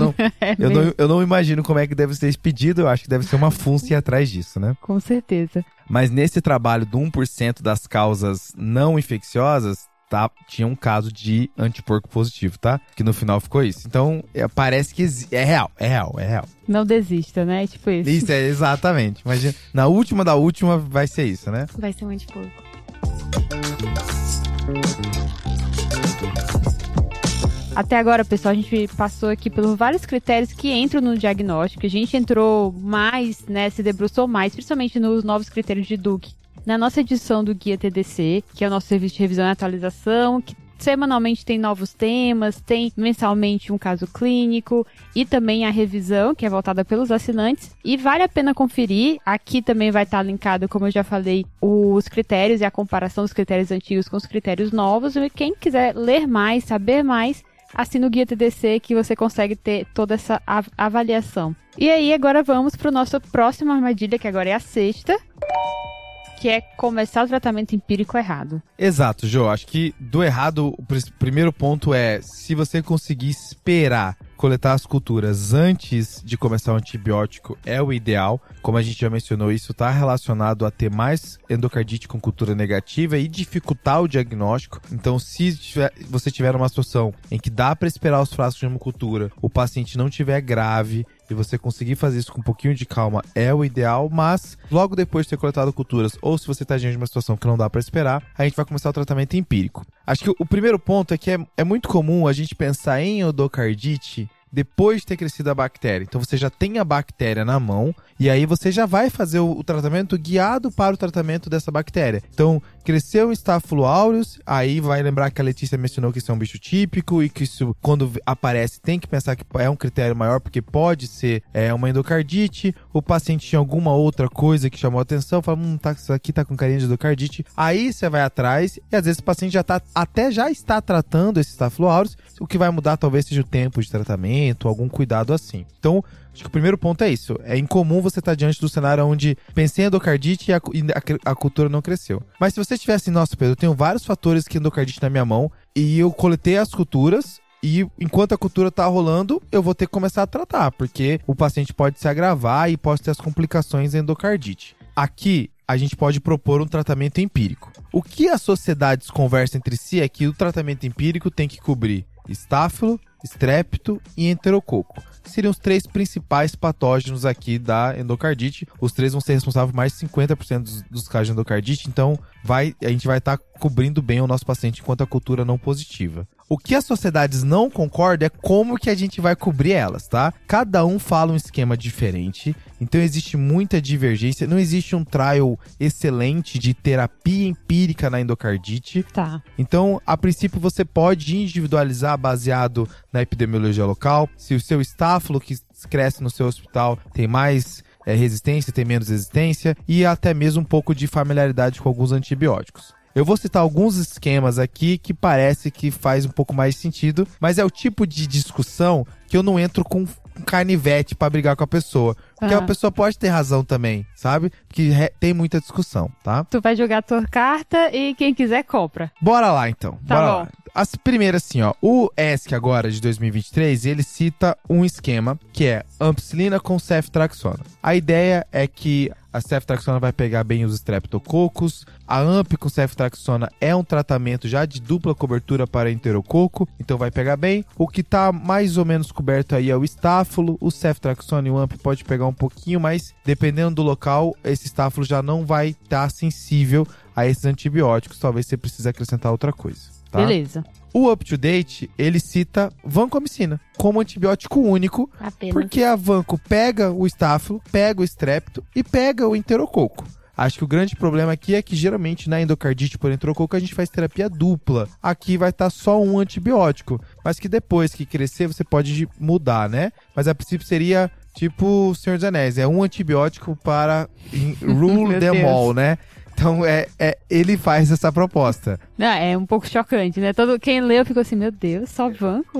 não imagino como é que deve ser esse pedido. Eu acho que deve ser uma função atrás disso, né? Com certeza. Mas nesse trabalho do 1% das causas não infecciosas, tinha um caso de antiporco positivo, tá? Que no final ficou isso. Então, parece que é real. Não desista, né? Tipo isso. Isso, exatamente. Imagina, na última da última vai ser isso, né? Vai ser um antiporco. Até agora, pessoal, a gente passou aqui por vários critérios que entram no diagnóstico. A gente entrou mais, né, se debruçou mais, principalmente nos novos critérios de Duke. Na nossa edição do Guia TDC, que é o nosso serviço de revisão e atualização, que semanalmente tem novos temas, tem mensalmente um caso clínico e também a revisão, que é voltada pelos assinantes. E vale a pena conferir. Aqui também vai estar linkado, como eu já falei, os critérios e a comparação dos critérios antigos com os critérios novos. E quem quiser ler mais, saber mais, assina o Guia TDC que você consegue ter toda essa avaliação. E aí, agora vamos para o nosso próximo armadilha, que agora é a sexta, que é começar o tratamento empírico errado. Exato, Jo. Acho que do errado, o primeiro ponto é, se você conseguir esperar coletar as culturas antes de começar o antibiótico é o ideal. Como a gente já mencionou, isso está relacionado a ter mais endocardite com cultura negativa e dificultar o diagnóstico. Então, se você tiver uma situação em que dá para esperar os frascos de hemocultura, o paciente não tiver grave e você conseguir fazer isso com um pouquinho de calma é o ideal, mas logo depois de ter coletado culturas, ou se você está diante de uma situação que não dá para esperar, a gente vai começar o tratamento empírico. Acho que o primeiro ponto é que é muito comum a gente pensar em endocardite depois de ter crescido a bactéria. Então você já tem a bactéria na mão e aí você já vai fazer o tratamento guiado para o tratamento dessa bactéria. Então, cresceu o Staphylo aureus, aí vai lembrar que a Letícia mencionou que isso é um bicho típico e que isso, quando aparece, tem que pensar que é um critério maior, porque pode ser uma endocardite. O paciente tinha alguma outra coisa que chamou a atenção, fala, isso aqui tá com carinha de endocardite. Aí você vai atrás e às vezes o paciente já está tratando esse Staphylo aureus. O que vai mudar talvez seja o tempo de tratamento, algum cuidado assim. Então, acho que o primeiro ponto é isso. É incomum você estar diante do cenário onde pensei em endocardite e a cultura não cresceu. Mas se você tivesse, nossa, Pedro, eu tenho vários fatores que endocardite na minha mão e eu coletei as culturas e enquanto a cultura tá rolando, eu vou ter que começar a tratar, porque o paciente pode se agravar e pode ter as complicações da endocardite. Aqui, a gente pode propor um tratamento empírico. O que as sociedades conversam entre si é que o tratamento empírico tem que cobrir estáfilo, estrépito e enterococo, que seriam os três principais patógenos aqui da endocardite. Os três vão ser responsáveis por mais de 50% dos casos de endocardite, então a gente vai estar cobrindo bem o nosso paciente enquanto a cultura não positiva. O que as sociedades não concordam é como que a gente vai cobrir elas, tá? Cada um fala um esquema diferente, então existe muita divergência, não existe um trial excelente de terapia empírica na endocardite. Tá. Então, a princípio, você pode individualizar baseado na epidemiologia local. Se o seu estáfilo que cresce no seu hospital tem mais resistência, tem menos resistência e até mesmo um pouco de familiaridade com alguns antibióticos. Eu vou citar alguns esquemas aqui que parece que faz um pouco mais sentido, mas é o tipo de discussão que eu não entro com canivete pra brigar com a pessoa. Porque a pessoa pode ter razão também, sabe? Porque tem muita discussão, tá? Tu vai jogar a tua carta e quem quiser compra. Bora lá, então. Tá Bora bom. lá. As primeiras, assim, ó. O ESC agora, de 2023, ele cita um esquema que é ampicilina com ceftriaxona. A ideia é que a ceftriaxona vai pegar bem os streptococos. A AMP com ceftriaxona é um tratamento já de dupla cobertura para enterococo, então vai pegar bem. O que tá mais ou menos coberto aí é o estáfilo. O ceftriaxona e o AMP pode pegar um pouquinho, mas dependendo do local, esse estáfilo já não vai estar sensível a esses antibióticos. Talvez você precise acrescentar outra coisa. Tá? Beleza. O UpToDate, ele cita vancomicina como antibiótico único, Apenas. porque a vanco pega o estáfilo, pega o estrépito e pega o enterococo. Acho que o grande problema aqui é que geralmente na endocardite por enterococo a gente faz terapia dupla. Aqui vai estar só um antibiótico, mas que depois que crescer você pode mudar, né? Mas a princípio seria tipo o Senhor dos Anéis, é um antibiótico para rule them all, né? Então, ele faz essa proposta. Não, é um pouco chocante, né? Quem leu ficou assim, meu Deus, só vanco?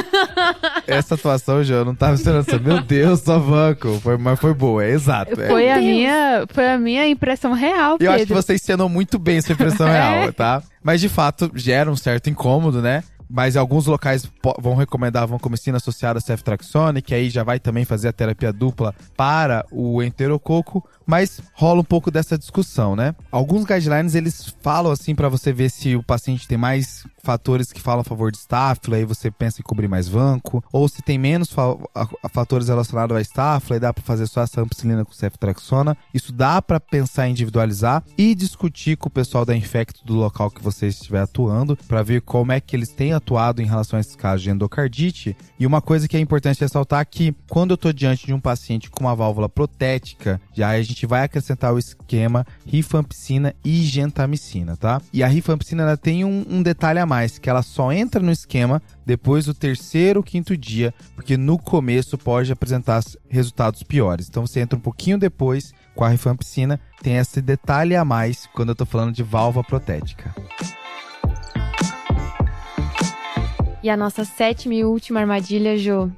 Essa atuação, já eu não tava esperando isso. Meu Deus, só vanco. Mas foi boa, exato. Foi a minha impressão real, Pedro. Eu acho que você encenou muito bem essa impressão real, tá? Mas, de fato, gera um certo incômodo, né? Mas alguns locais vão recomendar vancomicina associada a ceftriaxone, que aí já vai também fazer a terapia dupla para o enterococo, mas rola um pouco dessa discussão, né? Alguns guidelines, eles falam assim para você ver se o paciente tem mais fatores que falam a favor de Staphylo, aí você pensa em cobrir mais vanco, ou se tem menos fatores relacionados a Staphylo, aí dá para fazer só essa ampicilina com ceftriaxona. Isso dá para pensar em individualizar e discutir com o pessoal da Infecto do local que você estiver atuando, para ver como é que eles têm atuado em relação a esses casos de endocardite. E uma coisa que é importante ressaltar é que quando eu estou diante de um paciente com uma válvula protética, já a gente vai acrescentar o esquema rifampicina e gentamicina, tá? E a rifampicina, ela tem um detalhe a mais, que ela só entra no esquema depois do 3º ou 5º dia, porque no começo pode apresentar resultados piores. Então você entra um pouquinho depois com a rifampicina, tem esse detalhe a mais quando eu tô falando de válvula protética. E a nossa 7ª e última armadilha, Jô.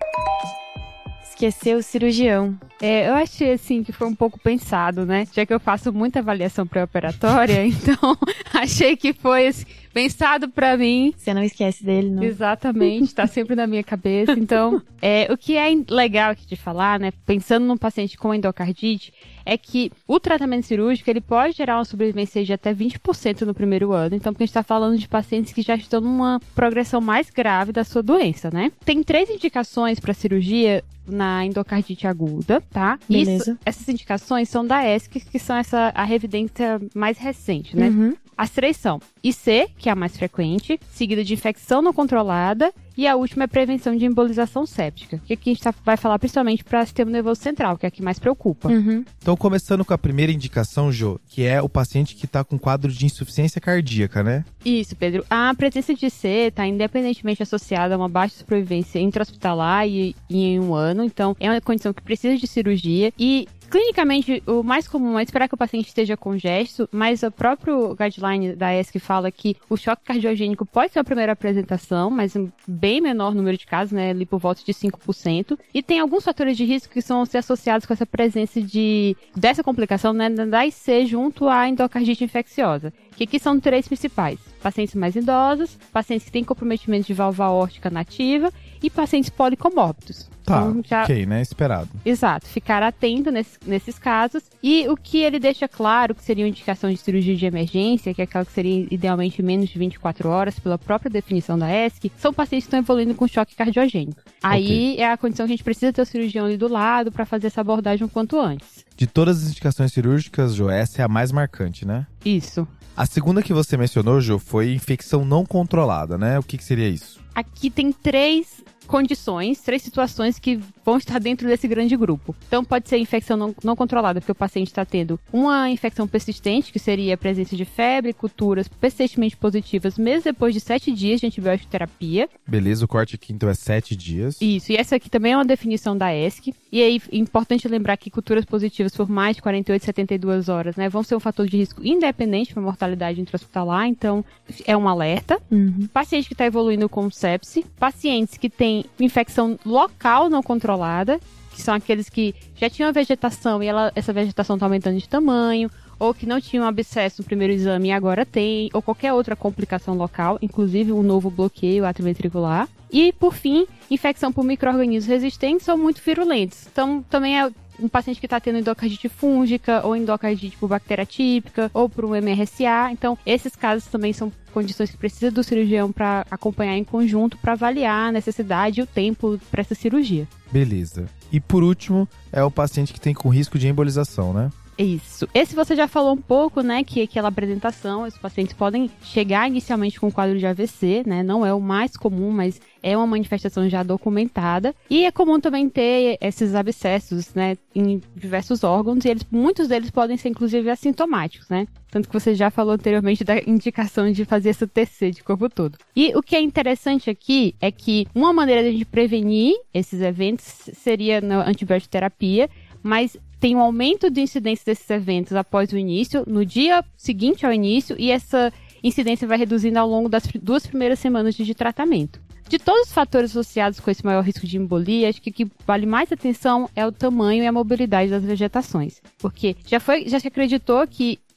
Esqueceu o cirurgião. Eu achei, assim, que foi um pouco pensado, né? Já que eu faço muita avaliação pré-operatória, então achei que foi assim, pensado pra mim. Você não esquece dele, não? Exatamente, tá sempre na minha cabeça. Então, o que é legal aqui de falar, né? Pensando num paciente com endocardite, é que o tratamento cirúrgico, ele pode gerar uma sobrevivência de até 20% no primeiro ano. Então, porque a gente tá falando de pacientes que já estão numa progressão mais grave da sua doença, né? Tem 3 indicações para cirurgia na endocardite aguda, tá? Beleza. Essas indicações são da ESC, que são a revidência mais recente, né? Uhum. As 3 são IC, que é a mais frequente, seguida de infecção não controlada, e a última é prevenção de embolização séptica, que aqui a gente vai falar principalmente para o sistema nervoso central, que é a que mais preocupa. Uhum. Então, começando com a primeira indicação, Jô, que é o paciente que está com quadro de insuficiência cardíaca, né? Isso, Pedro. A presença de IC está independentemente associada a uma baixa sobrevivência intra-hospitalar e em um ano, então é uma condição que precisa de cirurgia e clinicamente, o mais comum é esperar que o paciente esteja congesto, mas o próprio guideline da ESC fala que o choque cardiogênico pode ser a primeira apresentação, mas um bem menor número de casos, né, ali por volta de 5%. E tem alguns fatores de risco que são associados com essa presença dessa complicação, né, da IC junto à endocardite infecciosa, que aqui são 3 principais: pacientes mais idosos, pacientes que têm comprometimento de válvula aórtica nativa e pacientes policomórbidos. Tá, então, ok, né? Esperado. Exato, ficar atento nesses casos. E o que ele deixa claro que seria uma indicação de cirurgia de emergência, que é aquela que seria idealmente menos de 24 horas, pela própria definição da ESC, são pacientes que estão evoluindo com choque cardiogênico. Aí é a condição que a gente precisa ter o cirurgião ali do lado para fazer essa abordagem o quanto antes. De todas as indicações cirúrgicas, Jô, essa é a mais marcante, né? Isso. A segunda que você mencionou, Jô, foi infecção não controlada, né? O que seria isso? Aqui tem 3 condições, 3 situações que vão estar dentro desse grande grupo. Então pode ser infecção não controlada, porque o paciente está tendo uma infecção persistente, que seria a presença de febre, culturas persistentemente positivas, mesmo depois de 7 dias de antibiótico terapia. Beleza, o corte aqui então é 7 dias. Isso, e essa aqui também é uma definição da ESC. E aí, é importante lembrar que culturas positivas por mais de 48, 72 horas, né, vão ser um fator de risco independente para mortalidade intra-hospitalar, então é um alerta. Uhum. Paciente que está evoluindo com sepse, pacientes que têm infecção local não controlada, que são aqueles que já tinham vegetação e essa vegetação está aumentando de tamanho, ou que não tinham abscesso no primeiro exame e agora tem, ou qualquer outra complicação local, inclusive um novo bloqueio atrioventricular. E, por fim, infecção por micro-organismos resistentes ou muito virulentos. Então, também é um paciente que está tendo endocardite fúngica, ou endocardite por bactéria típica, ou por um MRSA. Então, esses casos também são condições que precisa do cirurgião para acompanhar em conjunto, para avaliar a necessidade e o tempo para essa cirurgia. Beleza. E, por último, é o paciente que tem com risco de embolização, né? Isso. Esse você já falou um pouco, né, que aquela apresentação, os pacientes podem chegar inicialmente com um quadro de AVC, né, não é o mais comum, mas é uma manifestação já documentada. E é comum também ter esses abscessos, né, em diversos órgãos, e muitos deles podem ser, inclusive, assintomáticos, né. Tanto que você já falou anteriormente da indicação de fazer essa TC de corpo todo. E o que é interessante aqui é que uma maneira de a gente prevenir esses eventos seria na antibiótico terapia, mas tem um aumento de incidência desses eventos após o início, no dia seguinte ao início, e essa incidência vai reduzindo ao longo das 2 primeiras semanas de tratamento. De todos os fatores associados com esse maior risco de embolia, acho que o que vale mais atenção é o tamanho e a mobilidade das vegetações. Porque já se acreditou que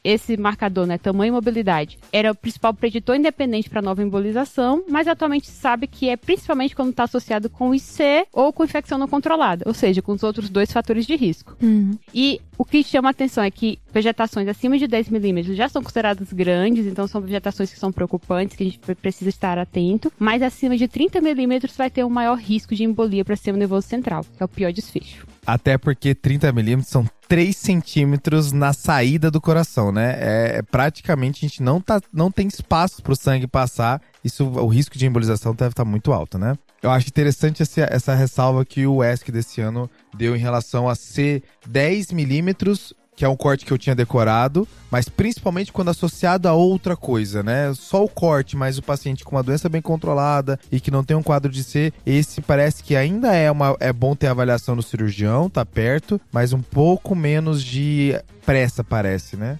esse marcador, né, tamanho e mobilidade, era o principal preditor independente para nova embolização, mas atualmente se sabe que é principalmente quando está associado com IC ou com infecção não controlada, ou seja, com os outros 2 fatores de risco. E o que chama a atenção é que vegetações acima de 10 milímetros já são consideradas grandes, então são vegetações que são preocupantes, que a gente precisa estar atento, mas acima de 30 milímetros vai ter um maior risco de embolia para o sistema nervoso central, que é o pior desfecho. Até porque 30 milímetros são 3 centímetros na saída do coração, né? Praticamente a gente não tem espaço para o sangue passar. Isso, o risco de embolização deve estar muito alto, né? Eu acho interessante essa ressalva que o ESC desse ano deu em relação a ser 10 milímetros, que é um corte que eu tinha decorado, mas principalmente quando associado a outra coisa, né? Só o corte, mas o paciente com uma doença bem controlada e que não tem um quadro de C, esse parece que ainda é bom ter a avaliação do cirurgião, tá perto, mas um pouco menos de pressa, parece, né?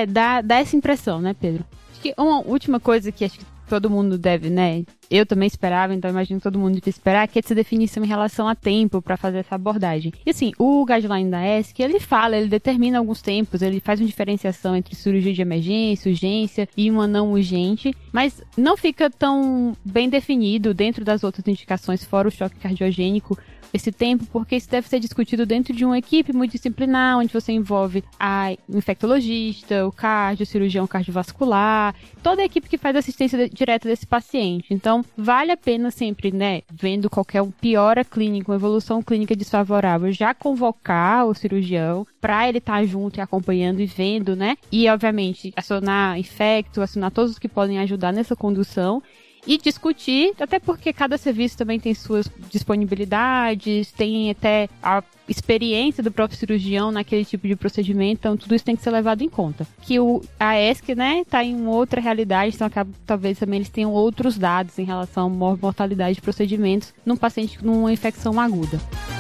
Dá essa impressão, né, Pedro? Acho que uma última coisa que acho que todo mundo deve, né? Eu também esperava, então imagino que todo mundo deve esperar, que é essa definição em relação a tempo para fazer essa abordagem. E assim, o guideline da ESC, ele determina alguns tempos, ele faz uma diferenciação entre cirurgia de emergência, urgência e uma não urgente, mas não fica tão bem definido dentro das outras indicações, fora o choque cardiogênico, esse tempo, porque isso deve ser discutido dentro de uma equipe multidisciplinar, onde você envolve o infectologista, o cirurgião cardiovascular, toda a equipe que faz assistência direta desse paciente. Então, vale a pena sempre, né, vendo qualquer piora clínica, uma evolução clínica desfavorável, já convocar o cirurgião para ele estar junto e acompanhando e vendo, né, e obviamente acionar infecto, acionar todos os que podem ajudar nessa condução, e discutir, até porque cada serviço também tem suas disponibilidades, tem até a experiência do próprio cirurgião naquele tipo de procedimento, então tudo isso tem que ser levado em conta. Que a ESC, né, tá em outra realidade, então talvez também eles tenham outros dados em relação à mortalidade de procedimentos num paciente com uma infecção aguda.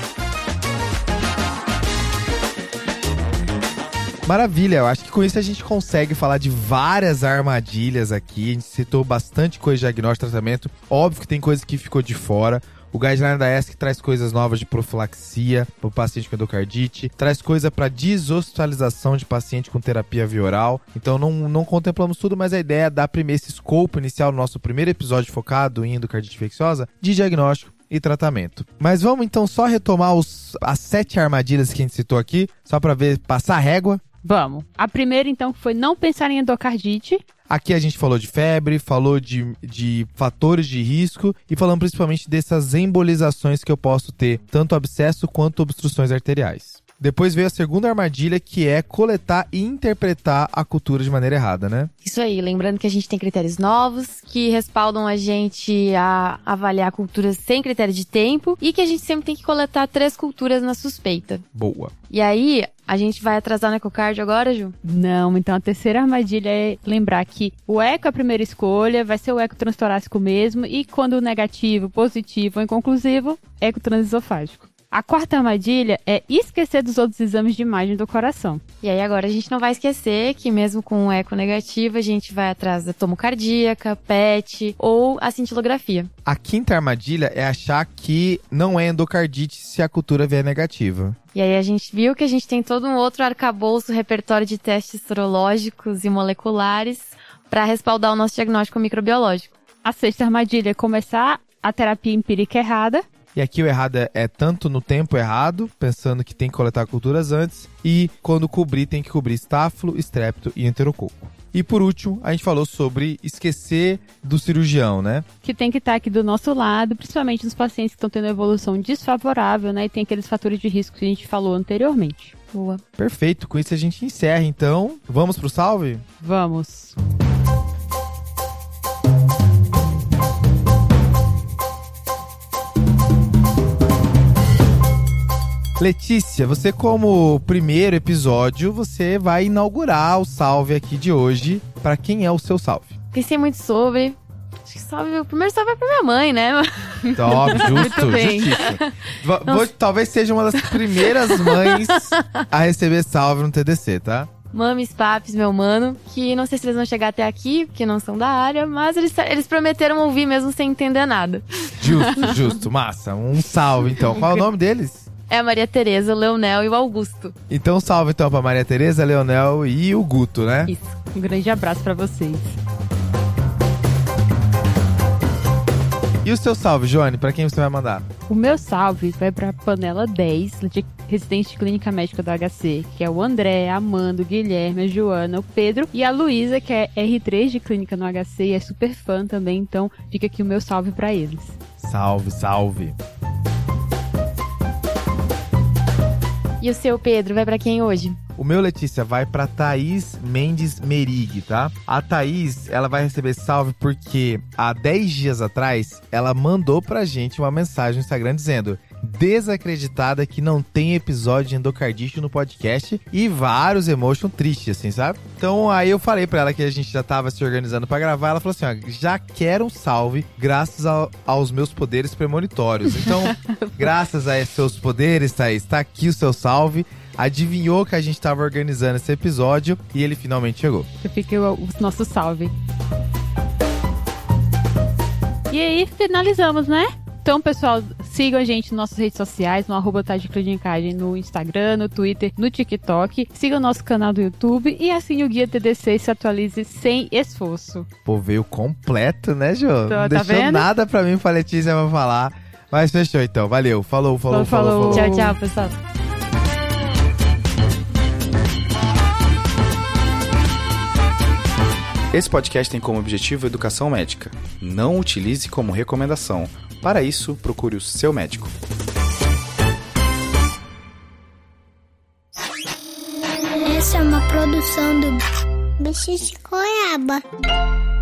Maravilha, eu acho que com isso a gente consegue falar de várias armadilhas aqui. A gente citou bastante coisa de diagnóstico e tratamento. Óbvio que tem coisa que ficou de fora. O guideline da ESC traz coisas novas de profilaxia para o paciente com endocardite, traz coisa para deshospitalização de paciente com terapia via oral. Então não contemplamos tudo, mas a ideia é dar primeiro esse scope inicial no nosso primeiro episódio focado em endocardite infecciosa de diagnóstico e tratamento. Mas vamos então só retomar as 7 armadilhas que a gente citou aqui, só para ver, passar a régua. Vamos. A primeira, então, foi não pensar em endocardite. Aqui a gente falou de febre, falou de fatores de risco e falamos principalmente dessas embolizações que eu posso ter, tanto abscesso quanto obstruções arteriais. Depois veio a segunda armadilha, que é coletar e interpretar a cultura de maneira errada, né? Isso aí, lembrando que a gente tem critérios novos que respaldam a gente a avaliar culturas sem critério de tempo e que a gente sempre tem que coletar 3 culturas na suspeita. Boa. E aí, a gente vai atrasar no ecocardio agora, Ju? Não, então a terceira armadilha é lembrar que o eco é a primeira escolha, vai ser o eco transtorácico mesmo, e quando negativo, positivo ou inconclusivo, eco transesofágico. A quarta armadilha é esquecer dos outros exames de imagem do coração. E aí agora a gente não vai esquecer que mesmo com o eco negativo, a gente vai atrás da tomocardíaca, PET ou a cintilografia. A quinta armadilha é achar que não é endocardite se a cultura vier negativa. E aí a gente viu que a gente tem todo um outro arcabouço, repertório de testes sorológicos e moleculares para respaldar o nosso diagnóstico microbiológico. A sexta armadilha é começar a terapia empírica errada. E aqui o errado é tanto no tempo errado, pensando que tem que coletar culturas antes, e quando cobrir, tem que cobrir estáfilo, estrépito e enterococo. E por último, a gente falou sobre esquecer do cirurgião, né? Que tem que estar aqui do nosso lado, principalmente nos pacientes que estão tendo evolução desfavorável, né? E tem aqueles fatores de risco que a gente falou anteriormente. Boa. Perfeito, com isso a gente encerra, então. Vamos pro salve? Vamos. Letícia, você como primeiro episódio, você vai inaugurar o salve aqui de hoje. Para quem é o seu salve? Pensei muito sobre. Acho que o primeiro salve é pra minha mãe, né? Top, justo, justiça. Talvez seja uma das primeiras mães a receber salve no TDC, tá? Mames, papis, meu mano, que não sei se eles vão chegar até aqui, porque não são da área, mas eles prometeram ouvir mesmo sem entender nada. Justo, massa. Um salve, então. Qual é o nome deles? é a Maria Tereza, o Leonel e o Augusto. Então salve então pra Maria Tereza, Leonel e o Guto, né? Isso. Um grande abraço pra vocês. E o seu salve, Joane? Pra quem você vai mandar? O meu salve vai pra Panela 10, de residente de clínica médica do HC, que é o André, a Amanda, o Guilherme, a Joana, o Pedro e a Luísa, que é R3 de clínica no HC e é super fã também, então fica aqui o meu salve pra eles. Salve, salve. E o seu, Pedro, vai pra quem hoje? O meu, Letícia, vai pra Thaís Mendes Merig, tá? A Thaís, ela vai receber salve porque há 10 dias atrás, ela mandou pra gente uma mensagem no Instagram dizendo: desacreditada que não tem episódio de endocardite no podcast, e vários emotion tristes, assim, sabe? Então aí eu falei pra ela que a gente já tava se organizando pra gravar, ela falou assim, ó, já quero um salve graças aos meus poderes premonitórios. Então, graças a seus poderes, Thaís, tá aqui o seu salve. Adivinhou que a gente tava organizando esse episódio e ele finalmente chegou. Eu fiquei o nosso salve. E aí, finalizamos, né? Então, pessoal, sigam a gente nas nossas redes sociais, no @tadeclinicagem, no Instagram, no Twitter, no TikTok. Sigam o nosso canal do YouTube e assine o Guia TDC e se atualize sem esforço. Pô, veio completo, né, Jô? Não Tá deixou vendo? nada pra mim, pra Letícia pra falar. Mas fechou então, valeu. Falou. Tchau, tchau, pessoal. Esse podcast tem como objetivo educação médica. Não utilize como recomendação. Para isso, procure o seu médico. Essa é uma produção do Bicho de Goiaba.